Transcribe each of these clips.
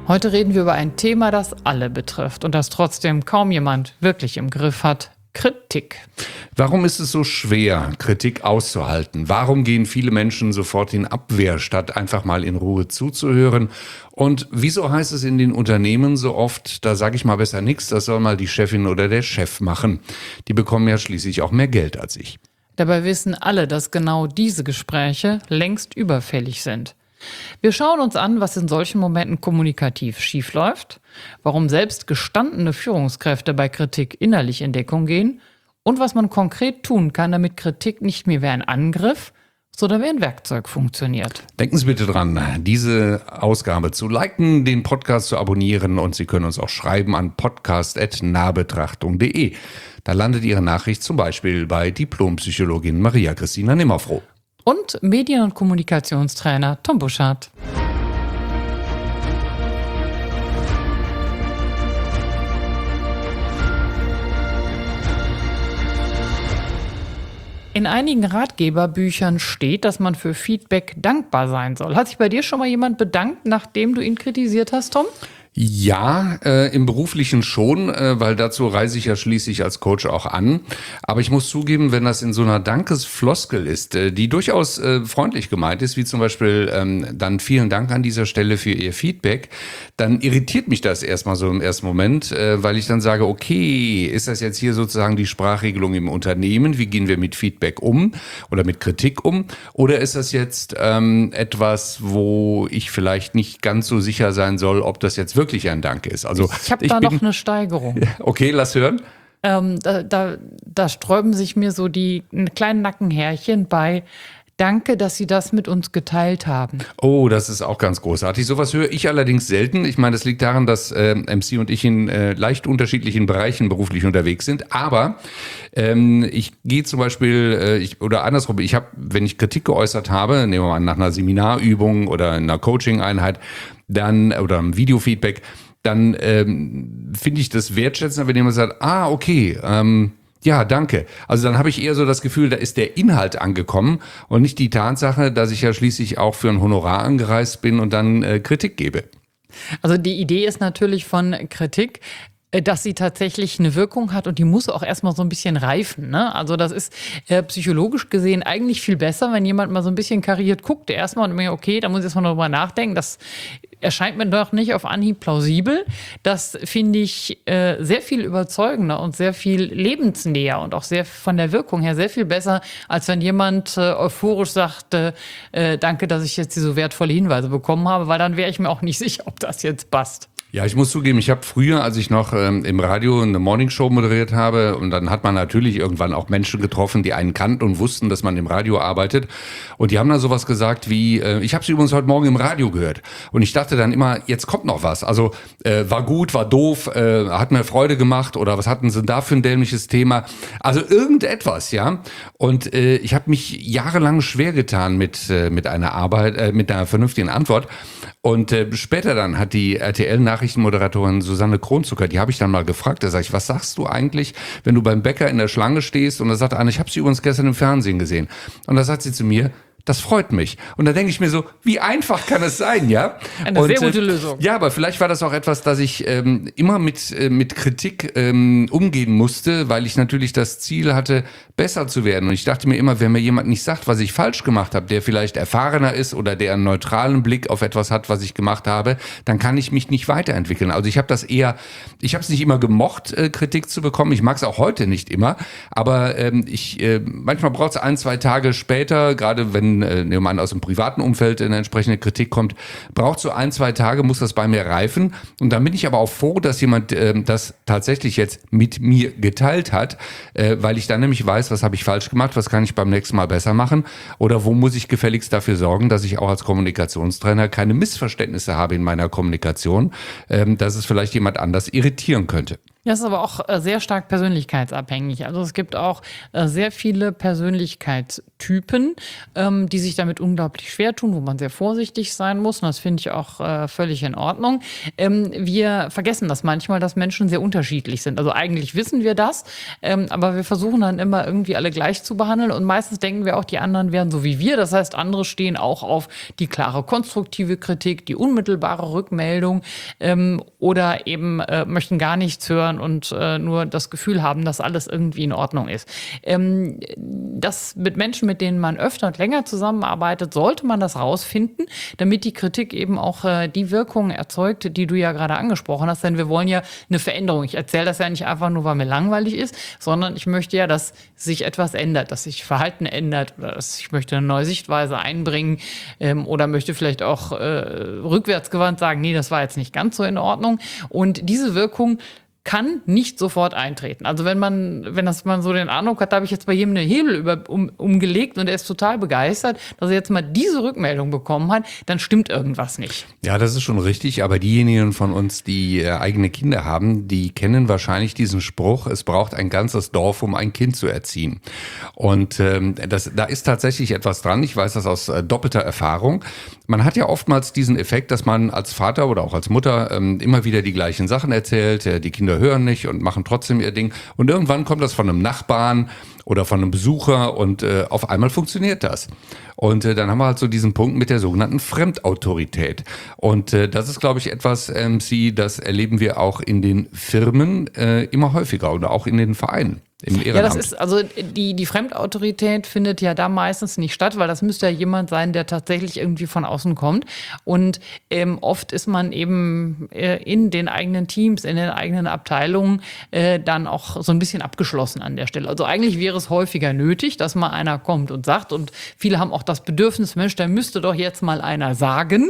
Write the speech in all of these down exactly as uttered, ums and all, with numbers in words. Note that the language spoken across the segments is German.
Heute reden wir über ein Thema, das alle betrifft und das trotzdem kaum jemand wirklich im Griff hat: Kritik. Warum ist es so schwer, Kritik auszuhalten? Warum gehen viele Menschen sofort in Abwehr, statt einfach mal in Ruhe zuzuhören? Und wieso heißt es in den Unternehmen so oft, da sage ich mal besser nichts, das soll mal die Chefin oder der Chef machen? Die bekommen ja schließlich auch mehr Geld als ich. Dabei wissen alle, dass genau diese Gespräche längst überfällig sind. Wir schauen uns an, was in solchen Momenten kommunikativ schiefläuft, warum selbst gestandene Führungskräfte bei Kritik innerlich in Deckung gehen und was man konkret tun kann, damit Kritik nicht mehr wie ein Angriff, sondern wie ein Werkzeug funktioniert. Denken Sie bitte dran, diese Ausgabe zu liken, den Podcast zu abonnieren und Sie können uns auch schreiben an podcast at nahbetrachtung punkt de. Da landet Ihre Nachricht zum Beispiel bei Diplompsychologin Maria Christina Nimmerfroh. Und Medien- und Kommunikationstrainer Tom Buschardt. In einigen Ratgeberbüchern steht, dass man für Feedback dankbar sein soll. Hat sich bei dir schon mal jemand bedankt, nachdem du ihn kritisiert hast, Tom? Ja, äh, im Beruflichen schon, äh, weil dazu reise ich ja schließlich als Coach auch an. Aber ich muss zugeben, wenn das in so einer Dankesfloskel ist, äh, die durchaus äh, freundlich gemeint ist, wie zum Beispiel ähm, dann vielen Dank an dieser Stelle für Ihr Feedback, dann irritiert mich das erstmal so im ersten Moment, äh, weil ich dann sage, okay, ist das jetzt hier sozusagen die Sprachregelung im Unternehmen? Wie gehen wir mit Feedback um oder mit Kritik um? Oder ist das jetzt ähm, etwas, wo ich vielleicht nicht ganz so sicher sein soll, ob das jetzt wirklich wirklich ein Dank ist. Also ich habe da bin, noch eine Steigerung. Okay, lass hören. Ähm, da, da, da sträuben sich mir so die kleinen Nackenhärchen bei. Danke, dass Sie das mit uns geteilt haben. Oh, das ist auch ganz großartig. Sowas höre ich allerdings selten. Ich meine, das liegt daran, dass äh, M C und ich in äh, leicht unterschiedlichen Bereichen beruflich unterwegs sind. Aber ähm, ich gehe zum Beispiel, äh, ich, oder andersrum, ich habe, wenn ich Kritik geäußert habe, nehmen wir mal an, nach einer Seminarübung oder einer Coaching-Einheit, dann oder einem Videofeedback, dann ähm, finde ich das wertschätzender, wenn jemand sagt, ah, okay, ähm, ja, danke. Also dann habe ich eher so das Gefühl, da ist der Inhalt angekommen und nicht die Tatsache, dass ich ja schließlich auch für ein Honorar angereist bin und dann äh, Kritik gebe. Also die Idee ist natürlich von Kritik, dass sie tatsächlich eine Wirkung hat und die muss auch erstmal so ein bisschen reifen, ne? Also das ist äh, psychologisch gesehen eigentlich viel besser, wenn jemand mal so ein bisschen kariert guckt, erstmal und mir, okay, da muss ich erstmal darüber nachdenken, das erscheint mir doch nicht auf Anhieb plausibel. Das finde ich äh, sehr viel überzeugender und sehr viel lebensnäher und auch sehr von der Wirkung her sehr viel besser, als wenn jemand äh, euphorisch sagt, äh, äh, danke, dass ich jetzt diese so wertvolle Hinweise bekommen habe, weil dann wäre ich mir auch nicht sicher, ob das jetzt passt. Ja, ich muss zugeben, ich habe früher, als ich noch ähm, im Radio eine Morningshow moderiert habe, und dann hat man natürlich irgendwann auch Menschen getroffen, die einen kannten und wussten, dass man im Radio arbeitet. Und die haben dann sowas gesagt wie, äh, ich habe sie übrigens heute Morgen im Radio gehört. Und ich dachte dann immer, jetzt kommt noch was. Also äh, war gut, war doof, äh, hat mir Freude gemacht oder was hatten sie da für ein dämliches Thema? Also irgendetwas, ja. Und äh, ich habe mich jahrelang schwer getan mit äh, mit einer Arbeit, äh, mit einer vernünftigen Antwort. Und äh, später dann hat die R T L-Nachrichtenmoderatorin Susanne Kronzucker, die habe ich dann mal gefragt, da sage ich, was sagst du eigentlich, wenn du beim Bäcker in der Schlange stehst und da sagt einer, ich habe sie übrigens gestern im Fernsehen gesehen. Und da sagt sie zu mir, das freut mich. Und da denke ich mir so, wie einfach kann es sein, ja? Eine und, sehr gute Lösung. Ja, aber vielleicht war das auch etwas, dass ich ähm, immer mit äh, mit Kritik ähm, umgehen musste, weil ich natürlich das Ziel hatte, besser zu werden. Und ich dachte mir immer, wenn mir jemand nicht sagt, was ich falsch gemacht habe, der vielleicht erfahrener ist oder der einen neutralen Blick auf etwas hat, was ich gemacht habe, dann kann ich mich nicht weiterentwickeln. Also ich habe das eher, ich habe es nicht immer gemocht, äh, Kritik zu bekommen. Ich mag es auch heute nicht immer, aber ähm, ich äh, manchmal braucht es ein, zwei Tage später, gerade wenn jemand aus dem privaten Umfeld eine entsprechende Kritik kommt, braucht so ein, zwei Tage, muss das bei mir reifen. Und dann bin ich aber auch froh, dass jemand äh, das tatsächlich jetzt mit mir geteilt hat, äh, weil ich dann nämlich weiß, was habe ich falsch gemacht, was kann ich beim nächsten Mal besser machen oder wo muss ich gefälligst dafür sorgen, dass ich auch als Kommunikationstrainer keine Missverständnisse habe in meiner Kommunikation, äh, dass es vielleicht jemand anders irritieren könnte. Ja, es ist aber auch äh, sehr stark persönlichkeitsabhängig. Also es gibt auch äh, sehr viele Persönlichkeitstypen, ähm, die sich damit unglaublich schwer tun, wo man sehr vorsichtig sein muss. Und das finde ich auch äh, völlig in Ordnung. Ähm, wir vergessen das manchmal, dass Menschen sehr unterschiedlich sind. Also eigentlich wissen wir das, ähm, aber wir versuchen dann immer irgendwie alle gleich zu behandeln. Und meistens denken wir auch, die anderen wären so wie wir. Das heißt, andere stehen auch auf die klare konstruktive Kritik, die unmittelbare Rückmeldung ähm, oder eben äh, möchten gar nichts hören und äh, nur das Gefühl haben, dass alles irgendwie in Ordnung ist. Ähm, das mit Menschen, mit denen man öfter und länger zusammenarbeitet, sollte man das rausfinden, damit die Kritik eben auch äh, die Wirkung erzeugt, die du ja gerade angesprochen hast. Denn wir wollen ja eine Veränderung. Ich erzähle das ja nicht einfach nur, weil mir langweilig ist, sondern ich möchte ja, dass sich etwas ändert, dass sich Verhalten ändert oder dass ich möchte eine neue Sichtweise einbringen ähm, oder möchte vielleicht auch äh, rückwärtsgewandt sagen, nee, das war jetzt nicht ganz so in Ordnung. Und diese Wirkung kann nicht sofort eintreten. Also wenn man, wenn das man so den Eindruck hat, da habe ich jetzt bei jedem einen Hebel über, um, umgelegt und er ist total begeistert, dass er jetzt mal diese Rückmeldung bekommen hat, dann stimmt irgendwas nicht. Ja, das ist schon richtig, aber diejenigen von uns, die äh, eigene Kinder haben, die kennen wahrscheinlich diesen Spruch, es braucht ein ganzes Dorf, um ein Kind zu erziehen. Und ähm, das, da ist tatsächlich etwas dran, ich weiß das aus äh, doppelter Erfahrung. Man hat ja oftmals diesen Effekt, dass man als Vater oder auch als Mutter ähm, immer wieder die gleichen Sachen erzählt, äh, die Kinder hören nicht und machen trotzdem ihr Ding. Und irgendwann kommt das von einem Nachbarn oder von einem Besucher und äh, auf einmal funktioniert das. Und äh, dann haben wir halt so diesen Punkt mit der sogenannten Fremdautorität. Und äh, das ist, glaube ich, etwas, M C, das erleben wir auch in den Firmen äh, immer häufiger oder auch in den Vereinen. Im Ehrenamt. Ja, das ist, also die, die Fremdautorität findet ja da meistens nicht statt, weil das müsste ja jemand sein, der tatsächlich irgendwie von außen kommt. Und ähm, oft ist man eben äh, in den eigenen Teams, in den eigenen Abteilungen äh, dann auch so ein bisschen abgeschlossen an der Stelle. Also eigentlich wäre es häufiger nötig, dass mal einer kommt und sagt, und viele haben auch das Bedürfnis, Mensch, da müsste doch jetzt mal einer sagen.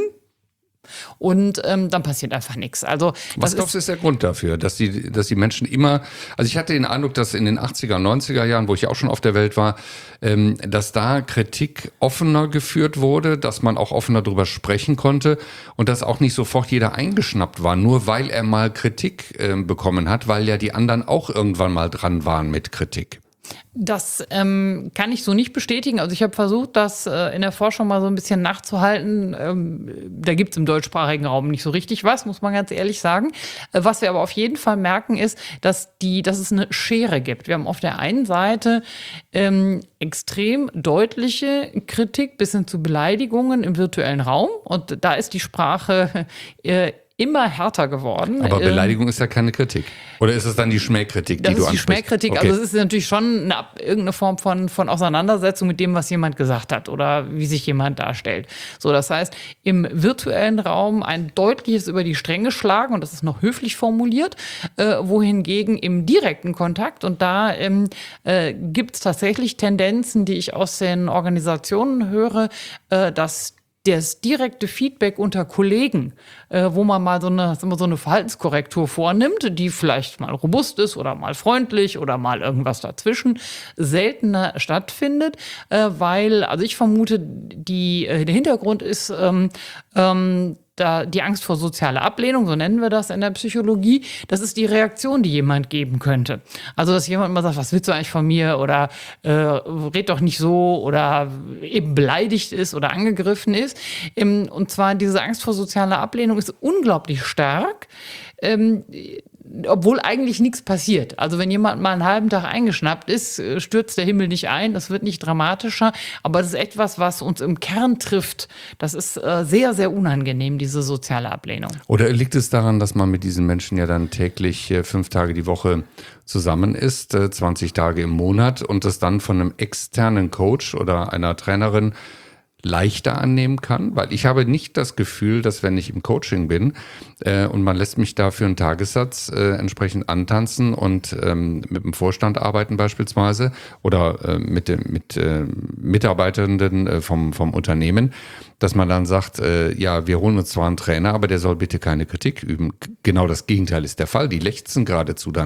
Und ähm, dann passiert einfach nichts. Also, was glaubst du, ist der Grund dafür, dass die, dass die Menschen immer, also ich hatte den Eindruck, dass in den achtziger, neunziger Jahren, wo ich auch schon auf der Welt war, ähm, dass da Kritik offener geführt wurde, dass man auch offener drüber sprechen konnte und dass auch nicht sofort jeder eingeschnappt war, nur weil er mal Kritik äh, bekommen hat, weil ja die anderen auch irgendwann mal dran waren mit Kritik. Das ähm, kann ich so nicht bestätigen. Also ich habe versucht, das äh, in der Forschung mal so ein bisschen nachzuhalten. Ähm, da gibt es im deutschsprachigen Raum nicht so richtig was, muss man ganz ehrlich sagen. Äh, was wir aber auf jeden Fall merken, ist, dass, die, dass es eine Schere gibt. Wir haben auf der einen Seite ähm, extrem deutliche Kritik bis hin zu Beleidigungen im virtuellen Raum. Und da ist die Sprache äh, immer härter geworden. Aber Beleidigung ähm, ist ja keine Kritik. Oder ist es dann die Schmähkritik, die das du ist die ansprichst? Schmähkritik. Okay. Also es ist natürlich schon eine, irgendeine Form von, von Auseinandersetzung mit dem, was jemand gesagt hat oder wie sich jemand darstellt. So, das heißt, im virtuellen Raum ein deutliches über die Stränge schlagen, und das ist noch höflich formuliert, äh, wohingegen im direkten Kontakt, und da ähm, äh, gibt es tatsächlich Tendenzen, die ich aus den Organisationen höre, äh, dass das direkte Feedback unter Kollegen, äh, wo man mal so eine, so eine Verhaltenskorrektur vornimmt, die vielleicht mal robust ist oder mal freundlich oder mal irgendwas dazwischen, seltener stattfindet, äh, weil, also ich vermute, die, äh, der Hintergrund ist, ähm, ähm, da die Angst vor sozialer Ablehnung, so nennen wir das in der Psychologie, das ist die Reaktion, die jemand geben könnte. Also, dass jemand mal sagt, was willst du eigentlich von mir, oder äh, red doch nicht so, oder eben beleidigt ist oder angegriffen ist. Ähm, und zwar diese Angst vor sozialer Ablehnung ist unglaublich stark, ähm, obwohl eigentlich nichts passiert. Also wenn jemand mal einen halben Tag eingeschnappt ist, stürzt der Himmel nicht ein, das wird nicht dramatischer, aber das ist etwas, was uns im Kern trifft. Das ist äh, sehr, sehr unangenehm, diese soziale Ablehnung. Oder liegt es daran, dass man mit diesen Menschen ja dann täglich äh, fünf Tage die Woche zusammen ist, äh, zwanzig Tage im Monat, und das dann von einem externen Coach oder einer Trainerin leichter annehmen kann? Weil ich habe nicht das Gefühl, dass wenn ich im Coaching bin äh, und man lässt mich da für einen Tagessatz äh, entsprechend antanzen und ähm, mit dem Vorstand arbeiten beispielsweise oder äh, mit, dem, mit äh, Mitarbeitenden äh, vom, vom Unternehmen, dass man dann sagt, äh, ja, wir holen uns zwar einen Trainer, aber der soll bitte keine Kritik üben. Genau das Gegenteil ist der Fall. Die lechzen geradezu danach.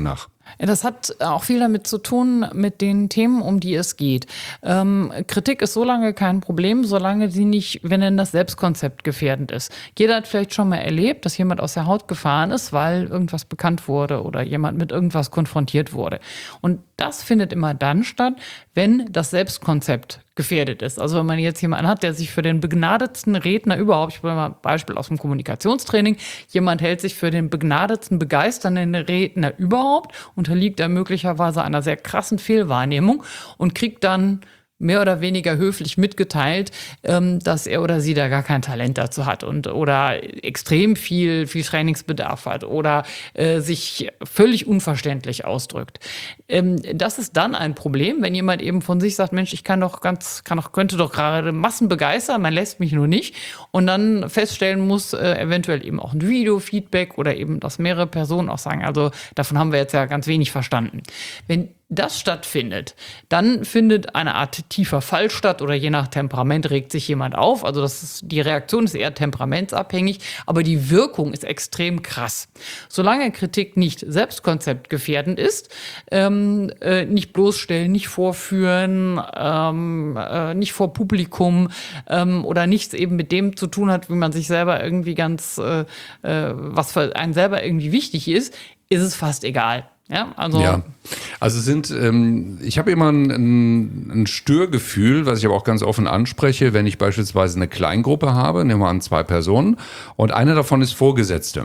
Das hat auch viel damit zu tun, mit den Themen, um die es geht. Ähm, Kritik ist so lange kein Problem, solange sie nicht, wir nennen das Selbstkonzept, gefährdend ist. Jeder hat vielleicht schon mal erlebt, dass jemand aus der Haut gefahren ist, weil irgendwas bekannt wurde oder jemand mit irgendwas konfrontiert wurde. Und das findet immer dann statt, wenn das Selbstkonzept gefährdet ist. Also wenn man jetzt jemanden hat, der sich für den begnadetsten Redner überhaupt, ich will mal ein Beispiel aus dem Kommunikationstraining, jemand hält sich für den begnadetsten, begeisternden Redner überhaupt, unterliegt er möglicherweise einer sehr krassen Fehlwahrnehmung und kriegt dann mehr oder weniger höflich mitgeteilt, ähm, dass er oder sie da gar kein Talent dazu hat und oder extrem viel, viel Trainingsbedarf hat oder äh, sich völlig unverständlich ausdrückt. Ähm, das ist dann ein Problem, wenn jemand eben von sich sagt, Mensch, ich kann doch ganz, kann doch, könnte doch gerade Massen begeistern, man lässt mich nur nicht und dann feststellen muss, äh, eventuell eben auch ein Video-Feedback oder eben, dass mehrere Personen auch sagen, also davon haben wir jetzt ja ganz wenig verstanden. Wenn das stattfindet, dann findet eine Art tiefer Fall statt oder je nach Temperament regt sich jemand auf. Also das ist, die Reaktion ist eher temperamentsabhängig, aber die Wirkung ist extrem krass. Solange Kritik nicht selbstkonzeptgefährdend ist, ähm, äh, nicht bloßstellen, nicht vorführen, ähm, äh, nicht vor Publikum ähm, oder nichts eben mit dem zu tun hat, wie man sich selber irgendwie ganz, äh, äh, was für einen selber irgendwie wichtig ist, ist es fast egal. Ja, also, ja. also sind, ähm, ich habe immer ein, ein, ein Störgefühl, was ich aber auch ganz offen anspreche, wenn ich beispielsweise eine Kleingruppe habe, nehmen wir an zwei Personen und eine davon ist Vorgesetzte.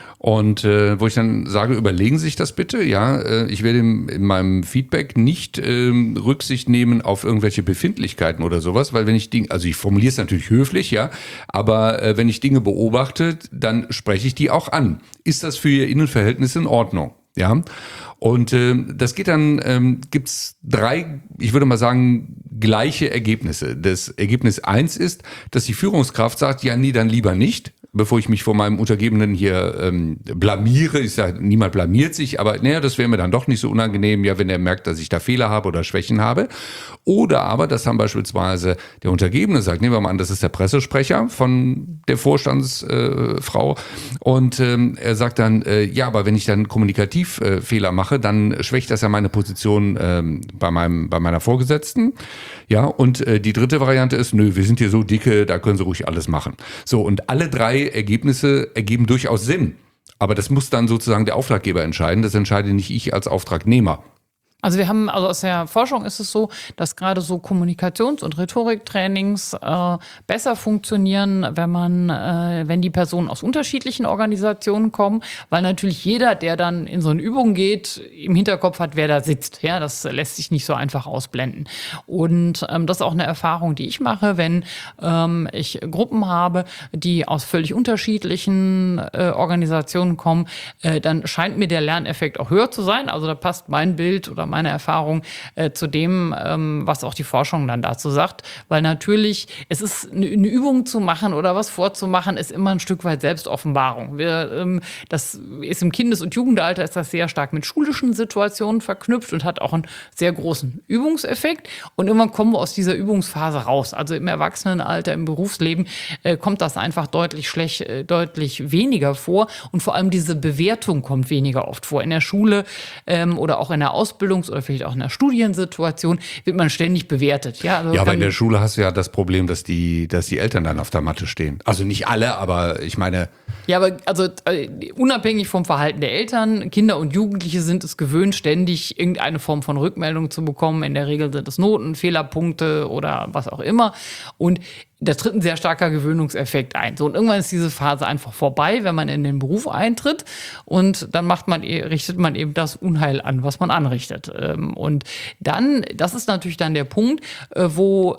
Und äh, wo ich dann sage, überlegen Sie sich das bitte, ja, äh, ich werde in, in meinem Feedback nicht äh, Rücksicht nehmen auf irgendwelche Befindlichkeiten oder sowas, weil wenn ich Dinge, also ich formuliere es natürlich höflich, ja, aber äh, wenn ich Dinge beobachte, dann spreche ich die auch an. Ist das für Ihr Innenverhältnis in Ordnung? Ja, und äh, das geht dann, ähm, gibt's drei, ich würde mal sagen, gleiche Ergebnisse. Das Ergebnis eins ist, dass die Führungskraft sagt, ja, nee, dann lieber nicht, bevor ich mich vor meinem Untergebenen hier ähm, blamiere. Ich sage, niemand blamiert sich, aber naja, das wäre mir dann doch nicht so unangenehm, ja, wenn er merkt, dass ich da Fehler habe oder Schwächen habe. Oder aber, dass dann beispielsweise der Untergebene sagt, nehmen wir mal an, das ist der Pressesprecher von der Vorstandsfrau äh, und ähm, er sagt dann, äh, ja, aber wenn ich dann kommunikativ äh, Fehler mache, dann schwächt das ja meine Position ähm, bei meinem bei meiner Vorgesetzten. Ja, und äh, die dritte Variante ist, nö, wir sind hier so dicke, da können Sie ruhig alles machen. So, und alle drei Ergebnisse ergeben durchaus Sinn. Aber das muss dann sozusagen der Auftraggeber entscheiden. Das entscheide nicht ich als Auftragnehmer. Also wir haben, also aus der Forschung ist es so, dass gerade so Kommunikations- und Rhetoriktrainings äh, besser funktionieren, wenn man, äh, wenn die Personen aus unterschiedlichen Organisationen kommen, weil natürlich jeder, der dann in so eine Übung geht, im Hinterkopf hat, wer da sitzt. Ja, das lässt sich nicht so einfach ausblenden. Und ähm, das ist auch eine Erfahrung, die ich mache, wenn ähm, ich Gruppen habe, die aus völlig unterschiedlichen äh, Organisationen kommen, äh, dann scheint mir der Lerneffekt auch höher zu sein. Also da passt mein Bild oder meine Erfahrung äh, zu dem, ähm, was auch die Forschung dann dazu sagt. Weil natürlich, es ist eine, eine Übung zu machen oder was vorzumachen, ist immer ein Stück weit Selbstoffenbarung. Wir, ähm, das ist im Kindes- und Jugendalter ist das sehr stark mit schulischen Situationen verknüpft und hat auch einen sehr großen Übungseffekt. Und irgendwann kommen wir aus dieser Übungsphase raus. Also im Erwachsenenalter, im Berufsleben äh, kommt das einfach deutlich schlecht, äh, deutlich weniger vor. Und vor allem diese Bewertung kommt weniger oft vor. In der Schule ähm, oder auch in der Ausbildung oder vielleicht auch in einer Studiensituation wird man ständig bewertet. Ja, also ja, aber in der Schule hast du ja das Problem, dass die, dass die Eltern dann auf der Matte stehen. Also nicht alle, aber ich meine. Ja, aber also äh, unabhängig vom Verhalten der Eltern, Kinder und Jugendliche sind es gewöhnt, ständig irgendeine Form von Rückmeldung zu bekommen. In der Regel sind es Noten, Fehlerpunkte oder was auch immer. Und da tritt ein sehr starker Gewöhnungseffekt ein. So, und irgendwann ist diese Phase einfach vorbei, wenn man in den Beruf eintritt. Und dann macht man, richtet man eben das Unheil an, was man anrichtet. Und dann, das ist natürlich dann der Punkt, wo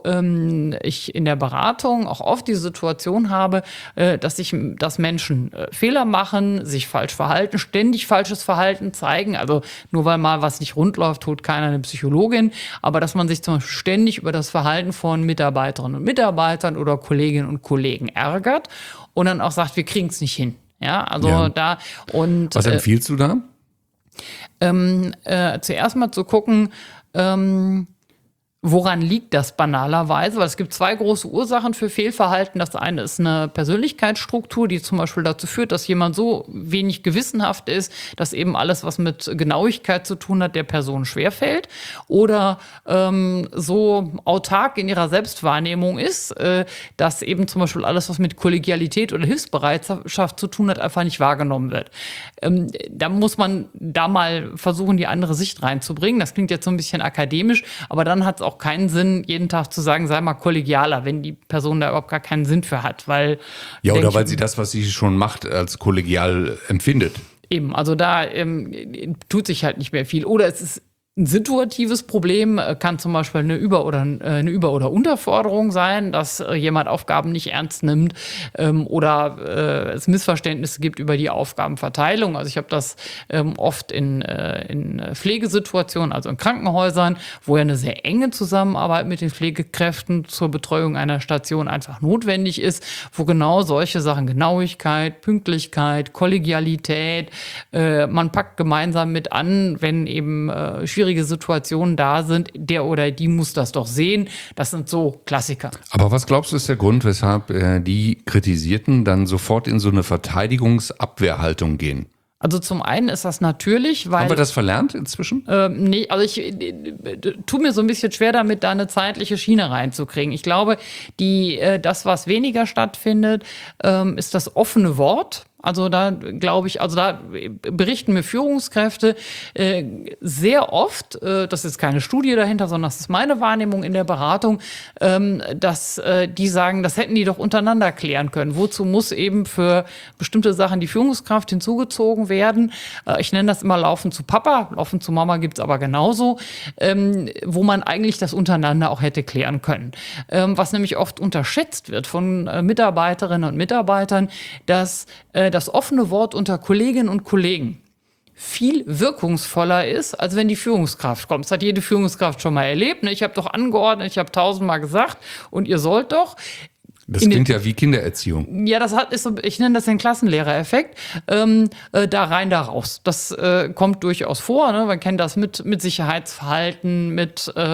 ich in der Beratung auch oft die Situation habe, dass ich, dass Menschen Fehler machen, sich falsch verhalten, ständig falsches Verhalten zeigen. Also nur weil mal was nicht rund läuft, holt keiner eine Psychologin. Aber dass man sich zum Beispiel ständig über das Verhalten von Mitarbeiterinnen und Mitarbeitern oder Kolleginnen und Kollegen ärgert und dann auch sagt, wir kriegen es nicht hin. Ja, also ja. da und was empfiehlst du da? Ähm, äh, zuerst mal zu gucken, ähm, Woran liegt das banalerweise? Weil es gibt zwei große Ursachen für Fehlverhalten. Das eine ist eine Persönlichkeitsstruktur, die zum Beispiel dazu führt, dass jemand so wenig gewissenhaft ist, dass eben alles, was mit Genauigkeit zu tun hat, der Person schwerfällt. Oder ähm, so autark in ihrer Selbstwahrnehmung ist, äh, dass eben zum Beispiel alles, was mit Kollegialität oder Hilfsbereitschaft zu tun hat, einfach nicht wahrgenommen wird. Ähm, da muss man da mal versuchen, die andere Sicht reinzubringen. Das klingt jetzt so ein bisschen akademisch, aber dann hat es auch keinen Sinn, jeden Tag zu sagen, sei mal kollegialer, wenn die Person da überhaupt gar keinen Sinn für hat. Weil, ja, oder weil sie das, was sie schon macht, als kollegial empfindet. Eben, also da ähm, tut sich halt nicht mehr viel. Oder es ist ein situatives Problem, kann zum Beispiel eine Über- oder eine Über- oder Unterforderung sein, dass jemand Aufgaben nicht ernst nimmt ähm, oder äh, es Missverständnisse gibt über die Aufgabenverteilung. Also ich habe das ähm, oft in, äh, in Pflegesituationen, also in Krankenhäusern, wo ja eine sehr enge Zusammenarbeit mit den Pflegekräften zur Betreuung einer Station einfach notwendig ist, wo genau solche Sachen, Genauigkeit, Pünktlichkeit, Kollegialität, äh, man packt gemeinsam mit an, wenn eben äh, schwierige Situationen da sind, der oder die muss das doch sehen. Das sind so Klassiker. Aber was glaubst du, ist der Grund, weshalb äh, die Kritisierten dann sofort in so eine Verteidigungsabwehrhaltung gehen? Also zum einen ist das natürlich, weil... Haben wir das verlernt inzwischen? Ähm, nee, also ich äh, tue mir so ein bisschen schwer damit, da eine zeitliche Schiene reinzukriegen. Ich glaube, die, äh, das, was weniger stattfindet, ähm, ist das offene Wort. Also da glaube ich, also da berichten mir Führungskräfte äh, sehr oft, äh, das ist keine Studie dahinter, sondern das ist meine Wahrnehmung in der Beratung, ähm, dass äh, die sagen, das hätten die doch untereinander klären können. Wozu muss eben für bestimmte Sachen die Führungskraft hinzugezogen werden? Äh, ich nenne das immer Laufen zu Papa, Laufen zu Mama gibt's aber genauso, ähm, wo man eigentlich das untereinander auch hätte klären können. Ähm, was nämlich oft unterschätzt wird von äh, Mitarbeiterinnen und Mitarbeitern, dass äh, das offene Wort unter Kolleginnen und Kollegen viel wirkungsvoller ist, als wenn die Führungskraft kommt. Das hat jede Führungskraft schon mal erlebt. Ne? Ich habe doch angeordnet, ich habe tausendmal gesagt und ihr sollt doch. Das klingt ja wie Kindererziehung. Ja, das hat, ist so, ich nenne das den Klassenlehrereffekt. Ähm, äh, da rein, da raus. Das äh, kommt durchaus vor. Ne? Man kennt das mit, mit Sicherheitsverhalten, mit äh,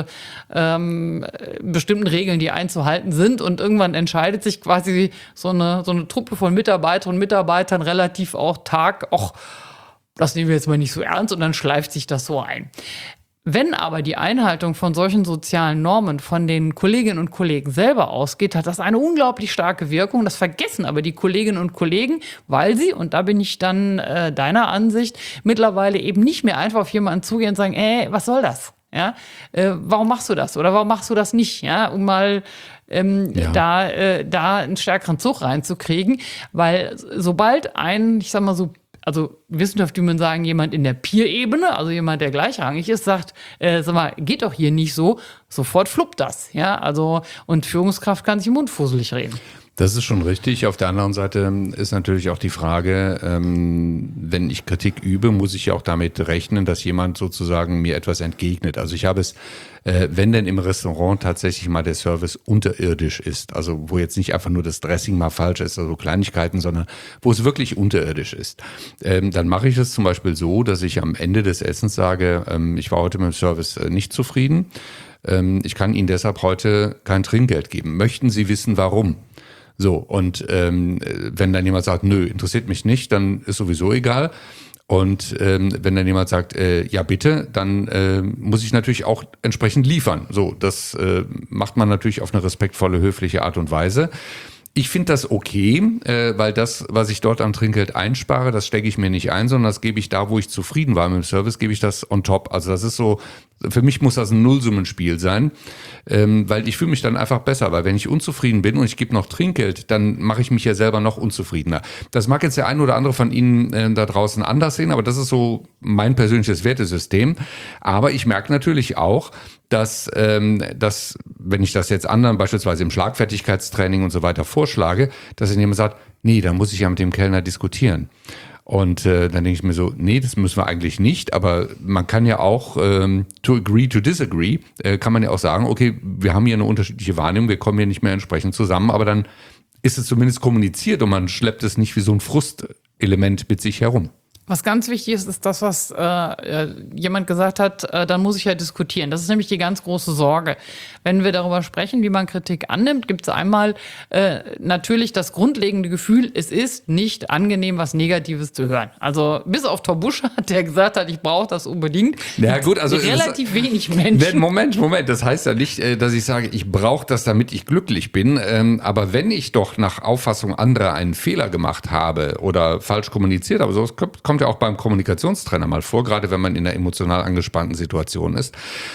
ähm, bestimmten Regeln, die einzuhalten sind. Und irgendwann entscheidet sich quasi so eine, so eine Truppe von Mitarbeiterinnen und Mitarbeitern relativ auch Tag, ach, das nehmen wir jetzt mal nicht so ernst, und dann schleift sich das so ein. Wenn aber die Einhaltung von solchen sozialen Normen von den Kolleginnen und Kollegen selber ausgeht, hat das eine unglaublich starke Wirkung. Das vergessen aber die Kolleginnen und Kollegen, weil sie, und da bin ich dann äh, deiner Ansicht, mittlerweile eben nicht mehr einfach auf jemanden zugehen und sagen, ey, was soll das? Ja, äh, warum machst du das? Oder warum machst du das nicht? Ja, um mal ähm, ja. da, äh, da einen stärkeren Zug reinzukriegen. Weil sobald ein, ich sag mal so, also Wissenschaft, wie man sagen, jemand in der Peer-Ebene, also jemand, der gleichrangig ist, sagt, äh, sag mal, geht doch hier nicht so, sofort fluppt das. Ja, also, und Führungskraft kann sich im Mund fusselig reden. Das ist schon richtig. Auf der anderen Seite ist natürlich auch die Frage, ähm, wenn ich Kritik übe, muss ich ja auch damit rechnen, dass jemand sozusagen mir etwas entgegnet. Also ich habe es, äh, wenn denn im Restaurant tatsächlich mal der Service unterirdisch ist, also wo jetzt nicht einfach nur das Dressing mal falsch ist, also Kleinigkeiten, sondern wo es wirklich unterirdisch ist, ähm, dann mache ich es zum Beispiel so, dass ich am Ende des Essens sage, ähm, ich war heute mit dem Service äh, nicht zufrieden, ähm, ich kann Ihnen deshalb heute kein Trinkgeld geben. Möchten Sie wissen, warum? So, und ähm, wenn dann jemand sagt, nö, interessiert mich nicht, dann ist sowieso egal. Und ähm, wenn dann jemand sagt, äh, ja bitte, dann äh, muss ich natürlich auch entsprechend liefern. So, das äh, macht man natürlich auf eine respektvolle, höfliche Art und Weise. Ich finde das okay, äh, weil das, was ich dort am Trinkgeld einspare, das stecke ich mir nicht ein, sondern das gebe ich da, wo ich zufrieden war mit dem Service, gebe ich das on top. Also das ist so, für mich muss das ein Nullsummenspiel sein, ähm, weil ich fühle mich dann einfach besser, weil wenn ich unzufrieden bin und ich gebe noch Trinkgeld, dann mache ich mich ja selber noch unzufriedener. Das mag jetzt der ein oder andere von Ihnen äh, da draußen anders sehen, aber das ist so mein persönliches Wertesystem. Aber ich merke natürlich auch, dass, ähm, dass, wenn ich das jetzt anderen, beispielsweise im Schlagfertigkeitstraining und so weiter vorschlage, dass dann jemand sagt, nee, da muss ich ja mit dem Kellner diskutieren. Und äh, dann denke ich mir so, nee, das müssen wir eigentlich nicht, aber man kann ja auch, ähm, to agree to disagree, äh, kann man ja auch sagen, okay, wir haben hier eine unterschiedliche Wahrnehmung, wir kommen hier nicht mehr entsprechend zusammen, aber dann ist es zumindest kommuniziert und man schleppt es nicht wie so ein Frustelement mit sich herum. Was ganz wichtig ist, ist das, was äh, jemand gesagt hat, äh, dann muss ich ja diskutieren. Das ist nämlich die ganz große Sorge. Wenn wir darüber sprechen, wie man Kritik annimmt, gibt es einmal äh, natürlich das grundlegende Gefühl, es ist nicht angenehm, was Negatives zu hören. Also bis auf Torbusch hat, der gesagt hat, ich brauche das unbedingt. Ja gut, also relativ wenig Menschen. Moment, Moment, das heißt ja nicht, dass ich sage, ich brauche das, damit ich glücklich bin. Aber wenn ich doch nach Auffassung anderer einen Fehler gemacht habe oder falsch kommuniziert habe, so kommt ja auch beim Kommunikationstrainer mal vor, gerade wenn man in einer emotional angespannten Situation ist,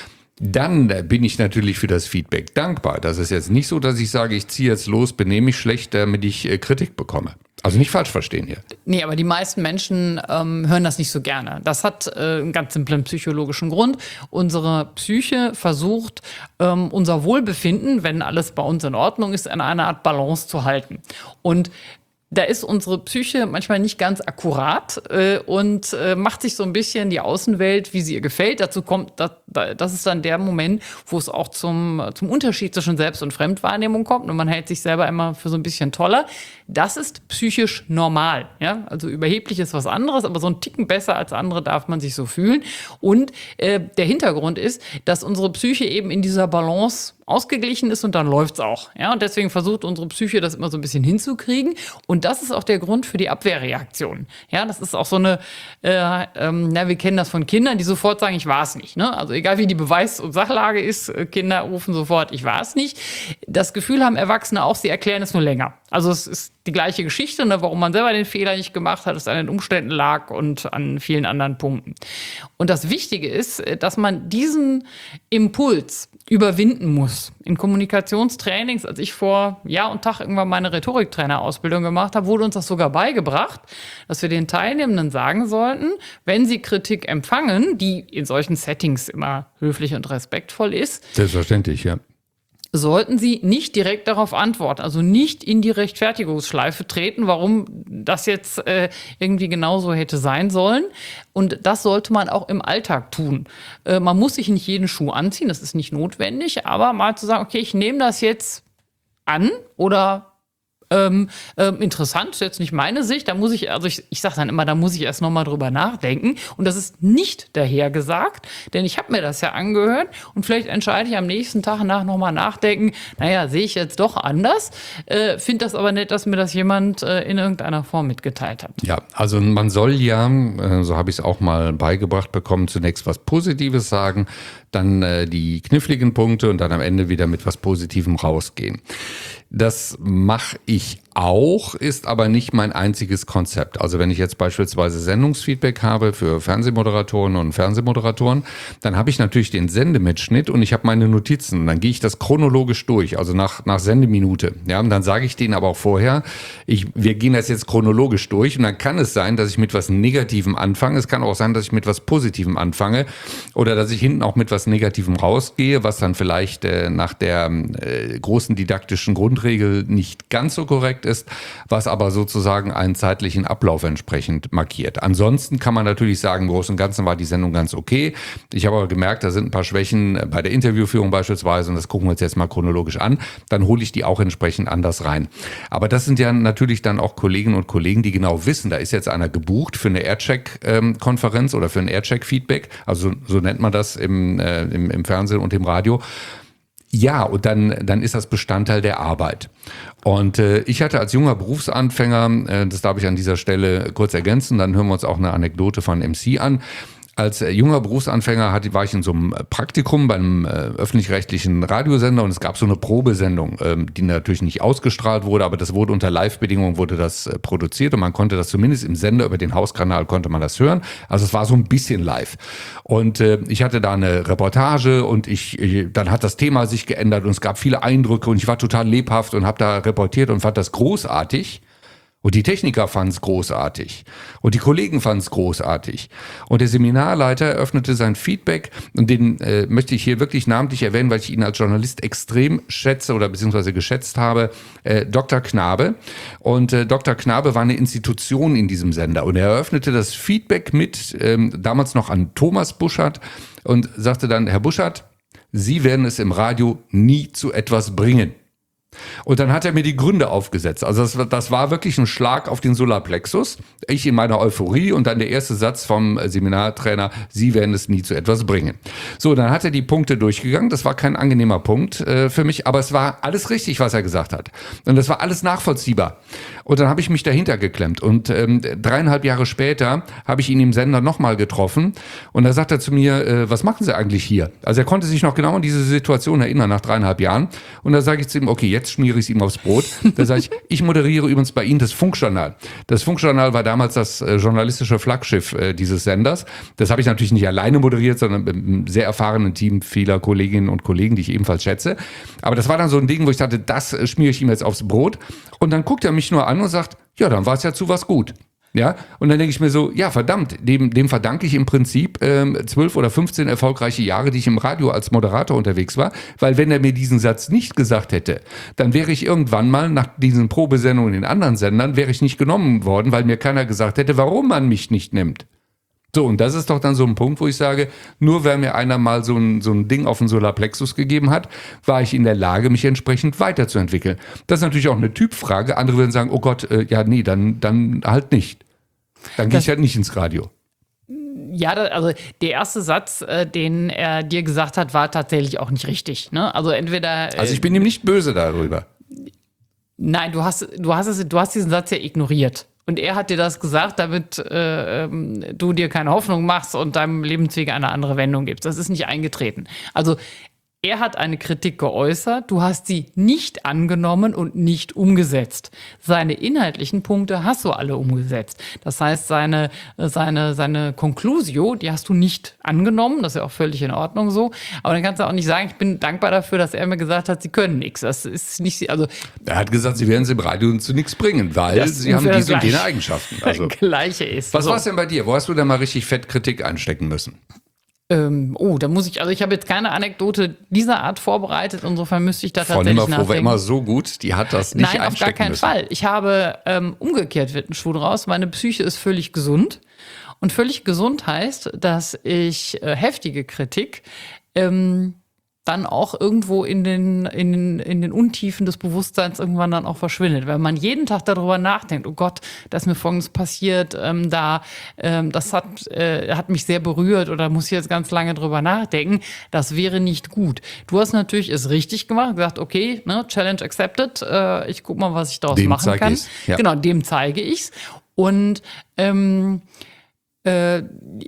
dann bin ich natürlich für das Feedback dankbar. Das ist jetzt nicht so, dass ich sage, ich ziehe jetzt los, benehme mich schlecht, damit ich Kritik bekomme. Also nicht falsch verstehen hier. Nee, aber die meisten Menschen ähm, hören das nicht so gerne. Das hat äh, einen ganz simplen psychologischen Grund. Unsere Psyche versucht, ähm, unser Wohlbefinden, wenn alles bei uns in Ordnung ist, in einer Art Balance zu halten. Und da ist unsere Psyche manchmal nicht ganz akkurat äh, und äh, macht sich so ein bisschen die Außenwelt, wie sie ihr gefällt. Dazu kommt, das, das ist dann der Moment, wo es auch zum, zum Unterschied zwischen Selbst- und Fremdwahrnehmung kommt und man hält sich selber immer für so ein bisschen toller. Das ist psychisch normal. Ja? Also überheblich ist was anderes, aber so ein Ticken besser als andere darf man sich so fühlen. Und äh, der Hintergrund ist, dass unsere Psyche eben in dieser Balance ausgeglichen ist und dann läuft's auch. Ja, und deswegen versucht unsere Psyche das immer so ein bisschen hinzukriegen. Und das ist auch der Grund für die Abwehrreaktion. Ja, das ist auch so eine, äh, ähm, na, wir kennen das von Kindern, die sofort sagen, ich war es nicht. Ne? Also egal wie die Beweis- und Sachlage ist, Kinder rufen sofort, ich war es nicht. Das Gefühl haben Erwachsene auch, sie erklären es nur länger. Also es ist die gleiche Geschichte, ne, warum man selber den Fehler nicht gemacht hat, es an den Umständen lag und an vielen anderen Punkten. Und das Wichtige ist, dass man diesen Impuls überwinden muss. In Kommunikationstrainings, als ich vor Jahr und Tag irgendwann meine Rhetoriktrainerausbildung gemacht habe, wurde uns das sogar beigebracht, dass wir den Teilnehmenden sagen sollten, wenn sie Kritik empfangen, die in solchen Settings immer höflich und respektvoll ist. Selbstverständlich, ja. Sollten Sie nicht direkt darauf antworten, also nicht in die Rechtfertigungsschleife treten, warum das jetzt äh, irgendwie genauso hätte sein sollen. Und das sollte man auch im Alltag tun. Äh, man muss sich nicht jeden Schuh anziehen, das ist nicht notwendig, aber mal zu sagen, okay, ich nehme das jetzt an oder Ähm, ähm, interessant, ist jetzt nicht meine Sicht, da muss ich, also ich, ich sage dann immer, da muss ich erst nochmal drüber nachdenken und das ist nicht dahergesagt, denn ich habe mir das ja angehört und vielleicht entscheide ich am nächsten Tag nach nochmal nachdenken, naja, sehe ich jetzt doch anders, äh, finde das aber nett, dass mir das jemand äh, in irgendeiner Form mitgeteilt hat. Ja, also man soll ja, äh, so habe ich es auch mal beigebracht bekommen, zunächst was Positives sagen, dann äh, die kniffligen Punkte und dann am Ende wieder mit was Positivem rausgehen. Das mache ich auch, ist aber nicht mein einziges Konzept. Also wenn ich jetzt beispielsweise Sendungsfeedback habe für Fernsehmoderatorinnen und Fernsehmoderatoren, dann habe ich natürlich den Sendemitschnitt und ich habe meine Notizen. Und dann gehe ich das chronologisch durch, also nach, nach Sendeminute. Ja, und dann sage ich denen aber auch vorher, ich, wir gehen das jetzt chronologisch durch und dann kann es sein, dass ich mit was Negativem anfange. Es kann auch sein, dass ich mit was Positivem anfange oder dass ich hinten auch mit was Negativem rausgehe, was dann vielleicht äh, nach der äh, großen didaktischen Grundregel nicht ganz so korrekt ist, was aber sozusagen einen zeitlichen Ablauf entsprechend markiert. Ansonsten kann man natürlich sagen, im Großen und Ganzen war die Sendung ganz okay. Ich habe aber gemerkt, da sind ein paar Schwächen bei der Interviewführung beispielsweise und das gucken wir uns jetzt mal chronologisch an. Dann hole ich die auch entsprechend anders rein. Aber das sind ja natürlich dann auch Kolleginnen und Kollegen, die genau wissen, da ist jetzt einer gebucht für eine Aircheck-Konferenz oder für ein Aircheck-Feedback. Also so nennt man das im, äh, im, im Fernsehen und im Radio. Ja, und dann, dann ist das Bestandteil der Arbeit. Und äh, ich hatte als junger Berufsanfänger, äh, das darf ich an dieser Stelle kurz ergänzen, dann hören wir uns auch eine Anekdote von M C an. Als äh, junger Berufsanfänger hatte, war ich in so einem Praktikum bei einem äh, öffentlich-rechtlichen Radiosender und es gab so eine Probesendung, ähm, die natürlich nicht ausgestrahlt wurde, aber das wurde unter Live-Bedingungen wurde das äh, produziert und man konnte das zumindest im Sender über den Hauskanal konnte man das hören. Also es war so ein bisschen live. Und äh, ich hatte da eine Reportage und ich, ich dann hat das Thema sich geändert und es gab viele Eindrücke und ich war total lebhaft und habe da reportiert und fand das großartig. Und die Techniker fanden es großartig. Und die Kollegen fanden es großartig. Und der Seminarleiter eröffnete sein Feedback. Und den äh, möchte ich hier wirklich namentlich erwähnen, weil ich ihn als Journalist extrem schätze oder beziehungsweise geschätzt habe. Äh, Doktor Knabe. Und äh, Doktor Knabe war eine Institution in diesem Sender. Und er eröffnete das Feedback mit, ähm, damals noch an Thomas Buschardt. Und sagte dann, Herr Buschardt, Sie werden es im Radio nie zu etwas bringen. Und dann hat er mir die Gründe aufgesetzt. Also das, das war wirklich ein Schlag auf den Solarplexus. Ich in meiner Euphorie und dann der erste Satz vom Seminartrainer, Sie werden es nie zu etwas bringen. So, dann hat er die Punkte durchgegangen. Das war kein angenehmer Punkt äh, für mich, aber es war alles richtig, was er gesagt hat. Und das war alles nachvollziehbar. Und dann habe ich mich dahinter geklemmt. Und ähm, dreieinhalb Jahre später habe ich ihn im Sender nochmal getroffen. Und da sagt er zu mir, äh, was machen Sie eigentlich hier? Also er konnte sich noch genau an diese Situation erinnern nach dreieinhalb Jahren. Und da sage ich zu ihm, okay, jetzt schmiere ich es ihm aufs Brot. Da sage ich, ich moderiere übrigens bei Ihnen das Funkjournal. Das Funkjournal war damals das äh, journalistische Flaggschiff äh, dieses Senders. Das habe ich natürlich nicht alleine moderiert, sondern mit einem sehr erfahrenen Team vieler Kolleginnen und Kollegen, die ich ebenfalls schätze. Aber das war dann so ein Ding, wo ich dachte, das äh, schmiere ich ihm jetzt aufs Brot. Und dann guckt er mich nur an und sagt, ja, dann war es ja zu was gut. Ja, und dann denke ich mir so, ja verdammt, dem, dem verdanke ich im Prinzip ähm, zwölf oder fünfzehn erfolgreiche Jahre, die ich im Radio als Moderator unterwegs war, weil wenn er mir diesen Satz nicht gesagt hätte, dann wäre ich irgendwann mal nach diesen Probesendungen in anderen Sendern, wäre ich nicht genommen worden, weil mir keiner gesagt hätte, warum man mich nicht nimmt. So, und das ist doch dann so ein Punkt, wo ich sage, nur weil mir einer mal so ein, so ein Ding auf den Solarplexus gegeben hat, war ich in der Lage, mich entsprechend weiterzuentwickeln. Das ist natürlich auch eine Typfrage. Andere würden sagen, oh Gott, äh, ja, nee, dann, dann halt nicht. Dann gehe ich halt nicht ins Radio. Ja, da, also der erste Satz, äh, den er dir gesagt hat, war tatsächlich auch nicht richtig. Ne? Also entweder. Äh, also ich bin ihm nicht böse darüber. Nein, du hast, du hast es, du hast diesen Satz ja ignoriert. Und er hat dir das gesagt, damit äh, ähm, du dir keine Hoffnung machst und deinem Lebensweg eine andere Wendung gibst. Das ist nicht eingetreten. Also er hat eine Kritik geäußert, du hast sie nicht angenommen und nicht umgesetzt. Seine inhaltlichen Punkte hast du alle umgesetzt. Das heißt, seine, seine, seine Conclusio, die hast du nicht angenommen, das ist ja auch völlig in Ordnung so. Aber dann kannst du auch nicht sagen, ich bin dankbar dafür, dass er mir gesagt hat, sie können nichts. Das ist nicht, also. Er hat gesagt, sie werden es im Radio zu nichts bringen, weil sie haben diese und jene Eigenschaften. Also. Gleiche ist. Was so. war es denn bei dir? Wo hast du denn mal richtig fett Kritik einstecken müssen? Ähm, oh, da muss ich, also ich habe jetzt keine Anekdote dieser Art vorbereitet, insofern müsste ich da Frau tatsächlich Nimmerfroh war nachdenken. immer so gut, die hat das nicht Nein, auf gar einstecken keinen müssen. Fall. Ich habe, ähm, umgekehrt wird ein Schuh draus, meine Psyche ist völlig gesund. Und völlig gesund heißt, dass ich äh, heftige Kritik ähm, dann auch irgendwo in den, in, den, in den Untiefen des Bewusstseins irgendwann dann auch verschwindet. Wenn man jeden Tag darüber nachdenkt, oh Gott, da ist mir Folgendes passiert, ähm, da, ähm, das hat, äh, hat mich sehr berührt oder muss ich jetzt ganz lange drüber nachdenken, das wäre nicht gut. Du hast natürlich es richtig gemacht, gesagt, okay, ne, Challenge accepted, äh, ich guck mal, was ich daraus Dem machen zeige kann. ich's, ja. Genau, dem zeige ich's. Und ähm, Äh,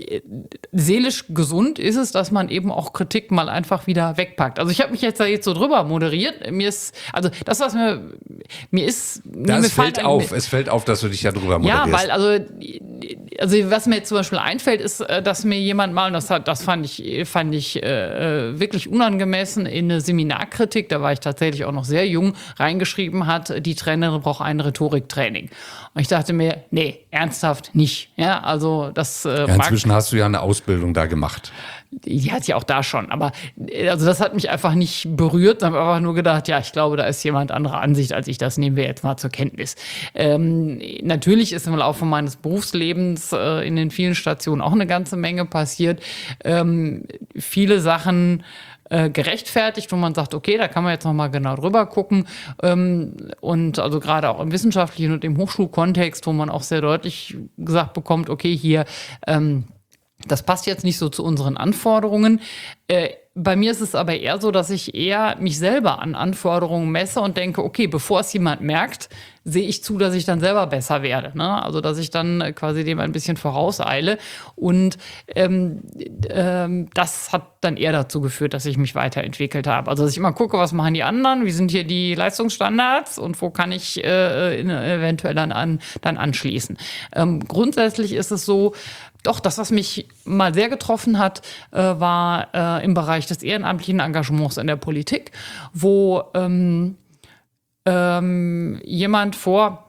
seelisch gesund ist es, dass man eben auch Kritik mal einfach wieder wegpackt. Also ich habe mich jetzt da jetzt so drüber moderiert. Mir ist, also das, was mir, mir ist... Das mir fällt fallen- auf, es fällt auf, dass du dich da drüber moderierst. Ja, weil also, also was mir jetzt zum Beispiel einfällt, ist, äh, dass mir jemand mal, und das, hat, das fand ich, fand ich äh, wirklich unangemessen, in eine Seminarkritik, da war ich tatsächlich auch noch sehr jung, reingeschrieben hat, die Trainerin braucht ein Rhetoriktraining. Und ich dachte mir, nee, ernsthaft nicht. Ja, also das äh, Ja, inzwischen hast du ja eine Ausbildung da gemacht. Die hat ja auch da schon, aber äh, also das hat mich einfach nicht berührt. Ich habe einfach nur gedacht, ja, ich glaube, da ist jemand anderer Ansicht als ich. Das nehmen wir jetzt mal zur Kenntnis. Ähm, natürlich ist im Laufe meines Berufslebens äh, in den vielen Stationen auch eine ganze Menge passiert. Ähm, viele Sachen äh, gerechtfertigt, wo man sagt, okay, da kann man jetzt noch mal genau drüber gucken. Ähm, und also gerade auch im wissenschaftlichen und im Hochschulkontext, wo man auch sehr deutlich gesagt bekommt, okay, hier ähm, das passt jetzt nicht so zu unseren Anforderungen. Äh, bei mir ist es aber eher so, dass ich eher mich selber an Anforderungen messe und denke, okay, bevor es jemand merkt, sehe ich zu, dass ich dann selber besser werde. Ne? Also, dass ich dann quasi dem ein bisschen vorauseile. Und ähm, ähm, das hat dann eher dazu geführt, dass ich mich weiterentwickelt habe. Also, dass ich immer gucke, was machen die anderen, wie sind hier die Leistungsstandards und wo kann ich äh, eventuell dann, an, dann anschließen. Ähm, grundsätzlich ist es so, doch, das, was mich mal sehr getroffen hat, äh, war äh, im Bereich des ehrenamtlichen Engagements in der Politik, wo ähm, ähm, jemand vor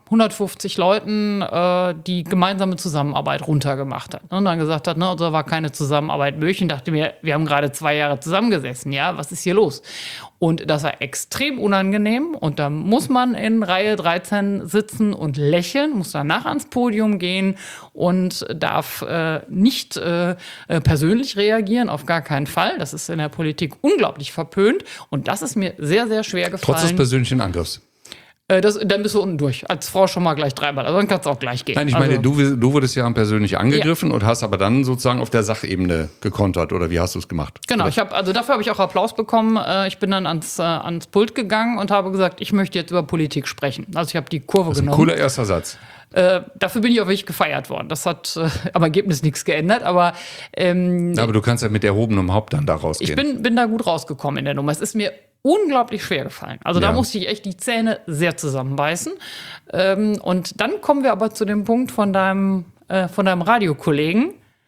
hundertfünfzig Leuten äh, die gemeinsame Zusammenarbeit runtergemacht hat. Und dann gesagt hat, ne, also war keine Zusammenarbeit möglich. Und dachte mir, wir haben gerade zwei Jahre zusammengesessen, ja, was ist hier los? Und das war extrem unangenehm. Und da muss man in Reihe dreizehn sitzen und lächeln, muss danach ans Podium gehen und darf äh, nicht äh, persönlich reagieren, auf gar keinen Fall. Das ist in der Politik unglaublich verpönt. Und das ist mir sehr, sehr schwer gefallen. Trotz des persönlichen Angriffs. Das, dann bist du unten durch. Als Frau schon mal gleich dreimal. Also dann kannst du auch gleich gehen. Nein, ich also, meine, du, du wurdest ja persönlich angegriffen ja. und hast aber dann sozusagen auf der Sachebene gekontert. Oder wie hast du es gemacht? Genau, oder? ich hab, also dafür habe ich auch Applaus bekommen. Ich bin dann ans, äh, ans Pult gegangen und habe gesagt, ich möchte jetzt über Politik sprechen. Also ich habe die Kurve das ist ein genommen. Cooler erster Satz. Äh, dafür bin ich auch wirklich gefeiert worden. Das hat äh, am Ergebnis nichts geändert, aber ähm, aber du kannst ja mit erhobenem Haupt dann da rausgehen. Ich bin, bin da gut rausgekommen in der Nummer. Es ist mir unglaublich schwer gefallen. Also ja. da musste ich echt die Zähne sehr zusammenbeißen. Ähm, und dann kommen wir aber zu dem Punkt von deinem, äh, von deinem Radiokollegen.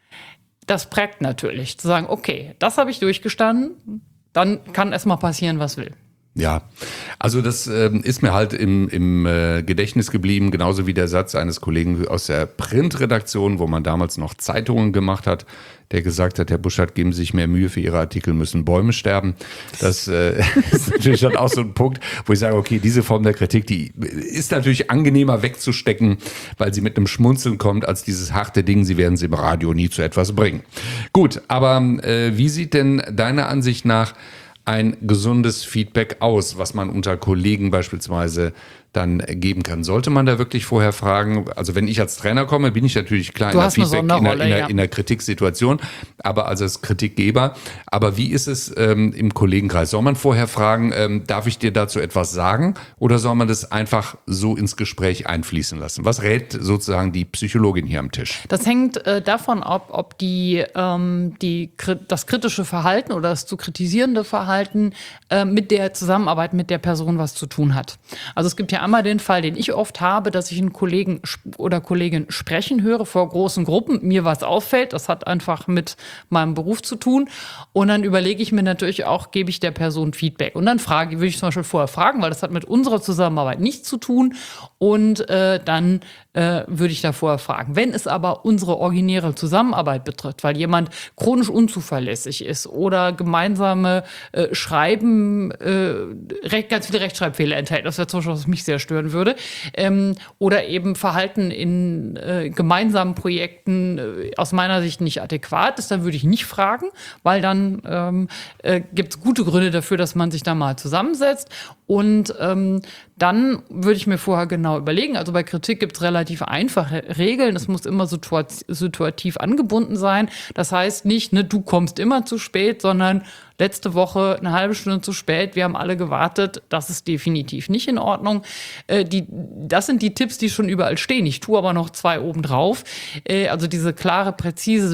Das prägt natürlich, zu sagen, okay, das habe ich durchgestanden, dann kann erst mal passieren, was will. Ja, also das ähm, ist mir halt im, im äh, Gedächtnis geblieben, genauso wie der Satz eines Kollegen aus der Printredaktion, wo man damals noch Zeitungen gemacht hat, der gesagt hat, Herr Buschert, geben Sie sich mehr Mühe für Ihre Artikel, müssen Bäume sterben. Das äh, ist natürlich dann auch so ein Punkt, wo ich sage, okay, diese Form der Kritik, die ist natürlich angenehmer wegzustecken, weil sie mit einem Schmunzeln kommt, als dieses harte Ding, Sie werden sie im Radio nie zu etwas bringen. Gut, aber äh, wie sieht denn deiner Ansicht nach ein gesundes Feedback aus, was man unter Kollegen beispielsweise dann geben kann? Sollte man da wirklich vorher fragen, also wenn ich als Trainer komme, bin ich natürlich klar in der, Feedback, in, der, in, der, in der Kritiksituation, aber also als Kritikgeber. Aber wie ist es ähm, im Kollegenkreis? Soll man vorher fragen, ähm, darf ich dir dazu etwas sagen, oder soll man das einfach so ins Gespräch einfließen lassen? Was rät sozusagen die Psychologin hier am Tisch? Das hängt äh, davon ab, ob die, ähm, die, das kritische Verhalten oder das zu kritisierende Verhalten äh, mit der Zusammenarbeit mit der Person was zu tun hat. Also es gibt ja einmal den Fall, den ich oft habe, dass ich einen Kollegen oder Kollegin sprechen höre vor großen Gruppen, mir was auffällt, das hat einfach mit meinem Beruf zu tun, und dann überlege ich mir natürlich auch, gebe ich der Person Feedback, und dann frage, würde ich zum Beispiel vorher fragen, weil das hat mit unserer Zusammenarbeit nichts zu tun, und äh, dann äh, würde ich da vorher fragen. Wenn es aber unsere originäre Zusammenarbeit betrifft, weil jemand chronisch unzuverlässig ist oder gemeinsame äh, Schreiben äh, recht, ganz viele Rechtschreibfehler enthält, das wäre zum Beispiel, was mich sehr stören würde, ähm, oder eben Verhalten in äh, gemeinsamen Projekten äh, aus meiner Sicht nicht adäquat ist, dann würde ich nicht fragen, weil dann ähm, äh, gibt es gute Gründe dafür, dass man sich da mal zusammensetzt, und ähm, dann würde ich mir vorher genau überlegen, also bei Kritik gibt es relativ einfache Regeln, es muss immer situat- situativ angebunden sein, das heißt nicht, ne, du kommst immer zu spät, sondern letzte Woche eine halbe Stunde zu spät, wir haben alle gewartet, das ist definitiv nicht in Ordnung. Äh, die, das sind die Tipps, die schon überall stehen. Ich tue aber noch zwei obendrauf. Äh, also diese klare, präzise,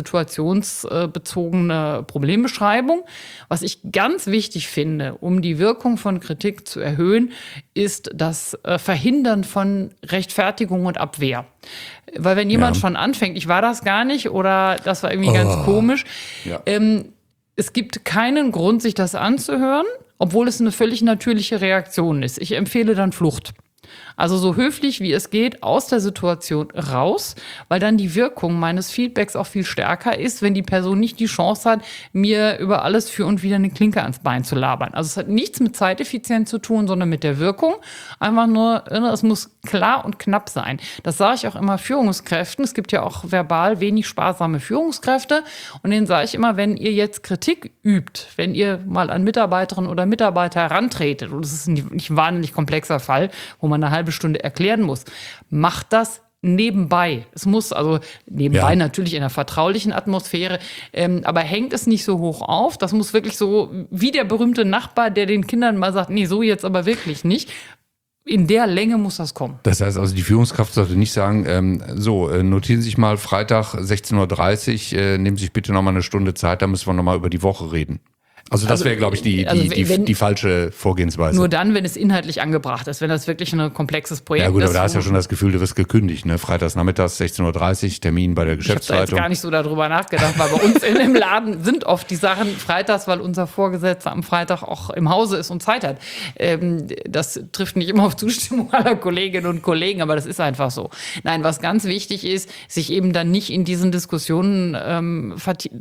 situationsbezogene Problembeschreibung. Was ich ganz wichtig finde, um die Wirkung von Kritik zu erhöhen, ist das äh, Verhindern von Rechtfertigung und Abwehr. Weil wenn jemand ja. schon anfängt, ich war das gar nicht oder das war irgendwie oh. ganz komisch, ja. ähm, es gibt keinen Grund, sich das anzuhören, obwohl es eine völlig natürliche Reaktion ist. Ich empfehle dann Flucht. Also so höflich wie es geht, aus der Situation raus, weil dann die Wirkung meines Feedbacks auch viel stärker ist, wenn die Person nicht die Chance hat, mir über alles für und wieder eine Klinke ans Bein zu labern. Also es hat nichts mit Zeiteffizienz zu tun, sondern mit der Wirkung. Einfach nur, es muss klar und knapp sein. Das sage ich auch immer Führungskräften. Es gibt ja auch verbal wenig sparsame Führungskräfte. Und denen sage ich immer, wenn ihr jetzt Kritik übt, wenn ihr mal an Mitarbeiterinnen oder Mitarbeiter herantretet, und das ist ein nicht wahnsinnig komplexer Fall, wo man eine halbe Stunde erklären muss, macht das nebenbei. Es muss also nebenbei ja. natürlich in einer vertraulichen Atmosphäre, ähm, aber hängt es nicht so hoch auf. Das muss wirklich so wie der berühmte Nachbar, der den Kindern mal sagt, nee, so jetzt aber wirklich nicht. In der Länge muss das kommen. Das heißt also, die Führungskraft sollte nicht sagen, ähm, so, äh, notieren Sie sich mal Freitag sechzehn Uhr dreißig, äh, nehmen Sie sich bitte noch mal eine Stunde Zeit, da müssen wir noch mal über die Woche reden. Also das wäre, glaube ich, die, die, also die, wenn, die falsche Vorgehensweise. Nur dann, wenn es inhaltlich angebracht ist, wenn das wirklich ein komplexes Projekt ist. Ja gut, aber ist, da hast du ja schon das Gefühl, du wirst gekündigt. Ne? Freitags nachmittags, sechzehn Uhr dreißig, Termin bei der Geschäftsleitung. Ich habe da jetzt gar nicht so darüber nachgedacht, weil bei uns in dem Laden sind oft die Sachen freitags, weil unser Vorgesetzter am Freitag auch im Hause ist und Zeit hat. Ähm, das trifft nicht immer auf Zustimmung aller Kolleginnen und Kollegen, aber das ist einfach so. Nein, was ganz wichtig ist, sich eben dann nicht in diesen Diskussionen ähm,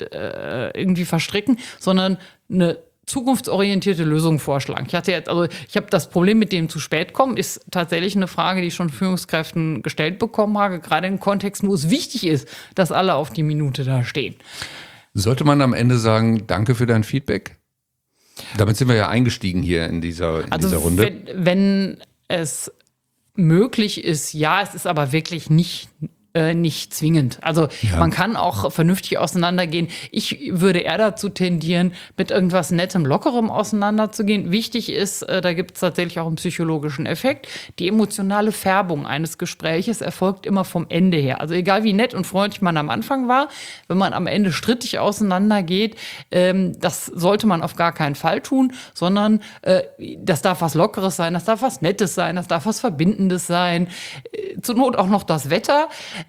äh, irgendwie verstricken, sondern eine zukunftsorientierte Lösung vorschlagen. Ich hatte jetzt, also ich habe das Problem mit dem zu spät kommen, ist tatsächlich eine Frage, die ich schon Führungskräften gestellt bekommen habe, gerade in Kontexten, wo es wichtig ist, dass alle auf die Minute da stehen. Sollte man am Ende sagen, danke für dein Feedback? Damit sind wir ja eingestiegen hier in dieser, in also dieser Runde. Wenn, wenn es möglich ist, ja, es ist aber wirklich nicht Äh, nicht zwingend. Also ja. Man kann auch vernünftig auseinandergehen. Ich würde eher dazu tendieren, mit irgendwas Nettem, Lockerem auseinanderzugehen. Wichtig ist, äh, da gibt es tatsächlich auch einen psychologischen Effekt, die emotionale Färbung eines Gespräches erfolgt immer vom Ende her. Also egal wie nett und freundlich man am Anfang war, wenn man am Ende strittig auseinandergeht, ähm, das sollte man auf gar keinen Fall tun, sondern äh, das darf was Lockeres sein, das darf was Nettes sein, das darf was Verbindendes sein, äh, zur Not auch noch das Wetter.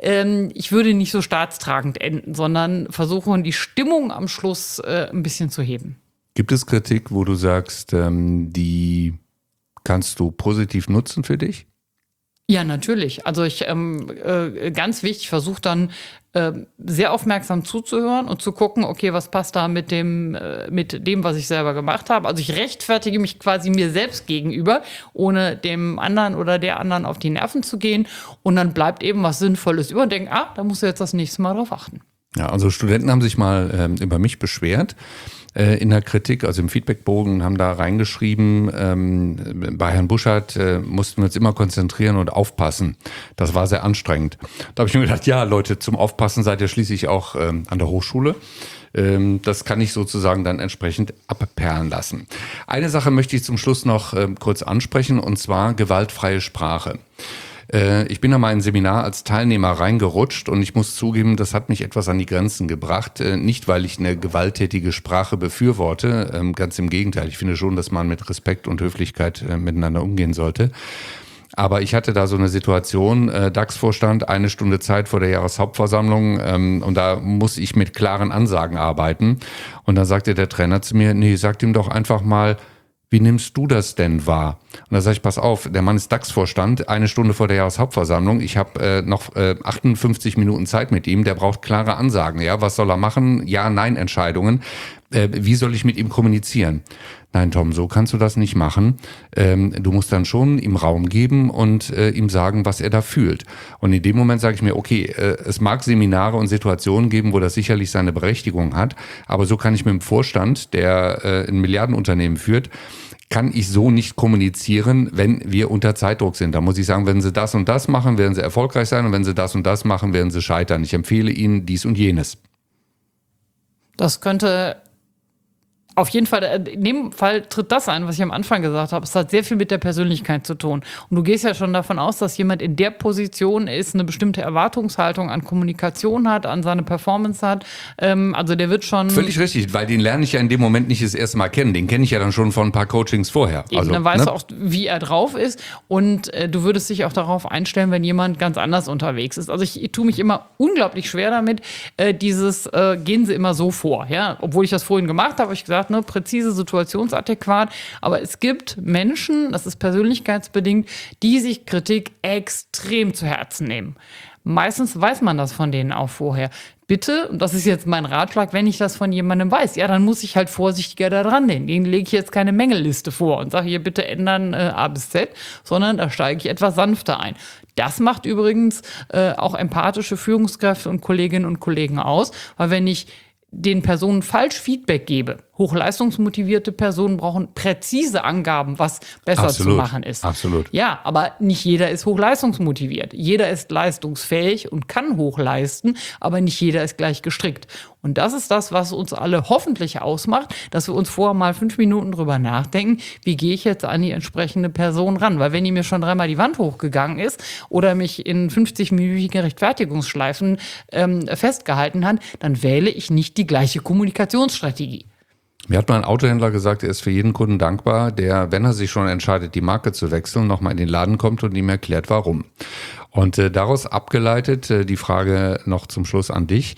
Ich würde nicht so staatstragend enden, sondern versuchen, die Stimmung am Schluss äh, ein bisschen zu heben. Gibt es Kritik, wo du sagst, ähm, die kannst du positiv nutzen für dich? Ja, natürlich. Also ich ähm, äh, ganz wichtig, versuche dann äh, sehr aufmerksam zuzuhören und zu gucken, okay, was passt da mit dem, äh, mit dem, was ich selber gemacht habe. Also ich rechtfertige mich quasi mir selbst gegenüber, ohne dem anderen oder der anderen auf die Nerven zu gehen. Und dann bleibt eben was Sinnvolles über und denke, ah, da musst du jetzt das nächste Mal drauf achten. Ja, also Studenten haben sich mal ähm, über mich beschwert äh, in der Kritik, also im Feedbackbogen, haben da reingeschrieben, ähm, bei Herrn Buschert äh, mussten wir uns immer konzentrieren und aufpassen. Das war sehr anstrengend. Da habe ich mir gedacht, ja Leute, zum Aufpassen seid ihr schließlich auch ähm, an der Hochschule. Ähm, das kann ich sozusagen dann entsprechend abperlen lassen. Eine Sache möchte ich zum Schluss noch ähm, kurz ansprechen, und zwar gewaltfreie Sprache. Ich bin da mal in ein Seminar als Teilnehmer reingerutscht und ich muss zugeben, das hat mich etwas an die Grenzen gebracht. Nicht, weil ich eine gewalttätige Sprache befürworte, ganz im Gegenteil. Ich finde schon, dass man mit Respekt und Höflichkeit miteinander umgehen sollte. Aber ich hatte da so eine Situation, D A X-Vorstand, eine Stunde Zeit vor der Jahreshauptversammlung, und da muss ich mit klaren Ansagen arbeiten. Und dann sagte der Trainer zu mir, nee, sagt ihm doch einfach mal, wie nimmst du das denn wahr? Und da sage ich, pass auf, der Mann ist D A X-Vorstand, eine Stunde vor der Jahreshauptversammlung. Ich habe äh, noch äh, achtundfünfzig Minuten Zeit mit ihm. Der braucht klare Ansagen. Ja, was soll er machen? Ja-Nein-Entscheidungen. Äh, wie soll ich mit ihm kommunizieren? Nein, Tom, so kannst du das nicht machen. Ähm, du musst dann schon ihm Raum geben und äh, ihm sagen, was er da fühlt. Und in dem Moment sage ich mir, okay, äh, es mag Seminare und Situationen geben, wo das sicherlich seine Berechtigung hat, aber so kann ich mit dem Vorstand, der äh, ein Milliardenunternehmen führt, kann ich so nicht kommunizieren, wenn wir unter Zeitdruck sind. Da muss ich sagen, wenn Sie das und das machen, werden Sie erfolgreich sein, und wenn Sie das und das machen, werden Sie scheitern. Ich empfehle Ihnen dies und jenes. Das könnte auf jeden Fall, in dem Fall tritt das ein, was ich am Anfang gesagt habe. Es hat sehr viel mit der Persönlichkeit zu tun. Und du gehst ja schon davon aus, dass jemand in der Position ist, eine bestimmte Erwartungshaltung an Kommunikation hat, an seine Performance hat. Ähm, also der wird schon... Völlig richtig, weil den lerne ich ja in dem Moment nicht das erste Mal kennen. Den kenne ich ja dann schon von ein paar Coachings vorher. Eben, also, dann weißt ne? du auch, wie er drauf ist. Und äh, du würdest dich auch darauf einstellen, wenn jemand ganz anders unterwegs ist. Also ich, ich tue mich immer unglaublich schwer damit, äh, dieses, äh, gehen Sie immer so vor. Ja? Obwohl ich das vorhin gemacht habe, habe ich gesagt, ne, präzise, situationsadäquat. Aber es gibt Menschen, das ist persönlichkeitsbedingt, die sich Kritik extrem zu Herzen nehmen. Meistens weiß man das von denen auch vorher. Bitte, und das ist jetzt mein Ratschlag, wenn ich das von jemandem weiß, ja, dann muss ich halt vorsichtiger da dran nehmen. Denen lege ich jetzt keine Mängelliste vor und sage hier bitte ändern äh, A bis Z, sondern da steige ich etwas sanfter ein. Das macht übrigens äh, auch empathische Führungskräfte und Kolleginnen und Kollegen aus, weil wenn ich den Personen falsch Feedback gebe. Hochleistungsmotivierte Personen brauchen präzise Angaben, was besser Absolut. zu machen ist. Absolut. Ja, aber nicht jeder ist hochleistungsmotiviert. Jeder ist leistungsfähig und kann hochleisten, aber nicht jeder ist gleich gestrickt. Und das ist das, was uns alle hoffentlich ausmacht, dass wir uns vorher mal fünf Minuten drüber nachdenken, wie gehe ich jetzt an die entsprechende Person ran? Weil wenn die mir schon dreimal die Wand hochgegangen ist oder mich in fünfzig-minütigen Rechtfertigungsschleifen ähm, festgehalten hat, dann wähle ich nicht die gleiche Kommunikationsstrategie. Mir hat mal ein Autohändler gesagt, er ist für jeden Kunden dankbar, der, wenn er sich schon entscheidet, die Marke zu wechseln, nochmal in den Laden kommt und ihm erklärt, warum. Und äh, daraus abgeleitet äh, die Frage noch zum Schluss an dich.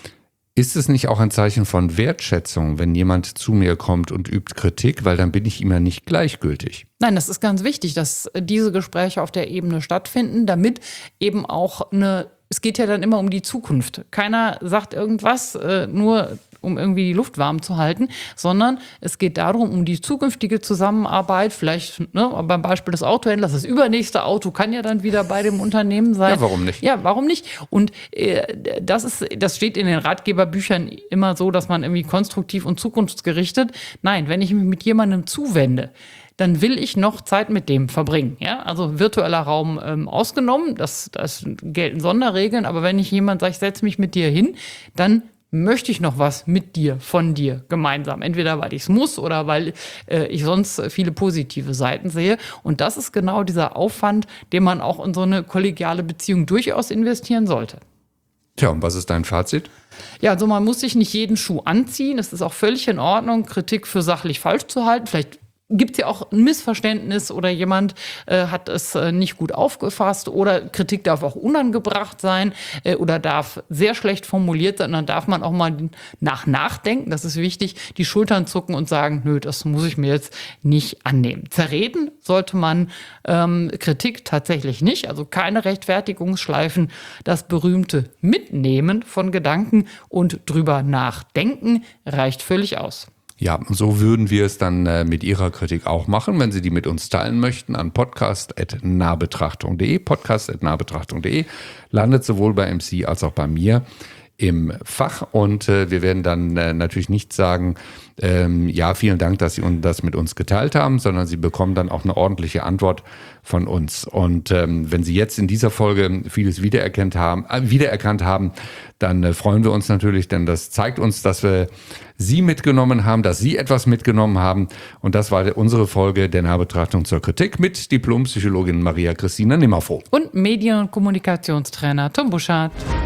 Ist es nicht auch ein Zeichen von Wertschätzung, wenn jemand zu mir kommt und übt Kritik, weil dann bin ich ihm ja nicht gleichgültig? Nein, das ist ganz wichtig, dass diese Gespräche auf der Ebene stattfinden, damit eben auch eine, es geht ja dann immer um die Zukunft. Keiner sagt irgendwas, äh, nur um irgendwie die Luft warm zu halten, sondern es geht darum, um die zukünftige Zusammenarbeit, vielleicht ne, beim Beispiel des Autohändlers, das übernächste Auto kann ja dann wieder bei dem Unternehmen sein. Ja, warum nicht? Ja, warum nicht? Und äh, das ist, das steht in den Ratgeberbüchern immer so, dass man irgendwie konstruktiv und zukunftsgerichtet, nein, wenn ich mich mit jemandem zuwende, dann will ich noch Zeit mit dem verbringen. Ja? Also virtueller Raum ähm, ausgenommen, das, das gelten Sonderregeln, aber wenn ich jemand sage, ich setze mich mit dir hin, dann möchte ich noch was mit dir, von dir gemeinsam. Entweder weil ich es muss oder weil äh, ich sonst viele positive Seiten sehe. Und das ist genau dieser Aufwand, den man auch in so eine kollegiale Beziehung durchaus investieren sollte. Tja, und was ist dein Fazit? Ja, also man muss sich nicht jeden Schuh anziehen. Es ist auch völlig in Ordnung, Kritik für sachlich falsch zu halten. Vielleicht gibt es ja auch ein Missverständnis oder jemand äh, hat es äh, nicht gut aufgefasst oder Kritik darf auch unangebracht sein äh, oder darf sehr schlecht formuliert sein. Dann darf man auch mal nach nachdenken, das ist wichtig, die Schultern zucken und sagen, nö, das muss ich mir jetzt nicht annehmen. Zerreden sollte man ähm, Kritik tatsächlich nicht, also keine Rechtfertigungsschleifen, das berühmte Mitnehmen von Gedanken und drüber nachdenken reicht völlig aus. Ja, so würden wir es dann äh, mit Ihrer Kritik auch machen, wenn Sie die mit uns teilen möchten, an podcast at nahbetrachtung punkt de. podcast at nahbetrachtung punkt de landet sowohl bei M C als auch bei mir im Fach und äh, wir werden dann äh, natürlich nicht sagen, ähm, ja, vielen Dank, dass Sie das mit uns geteilt haben, sondern Sie bekommen dann auch eine ordentliche Antwort von uns. Und ähm, wenn Sie jetzt in dieser Folge vieles wiedererkannt haben, äh, wiedererkannt haben, dann äh, freuen wir uns natürlich, denn das zeigt uns, dass wir Sie mitgenommen haben, dass Sie etwas mitgenommen haben. Und das war unsere Folge der Nahbetrachtung zur Kritik mit Diplompsychologin Maria Christina Nimmervoh. Und Medien- und Kommunikationstrainer Tom Buschardt.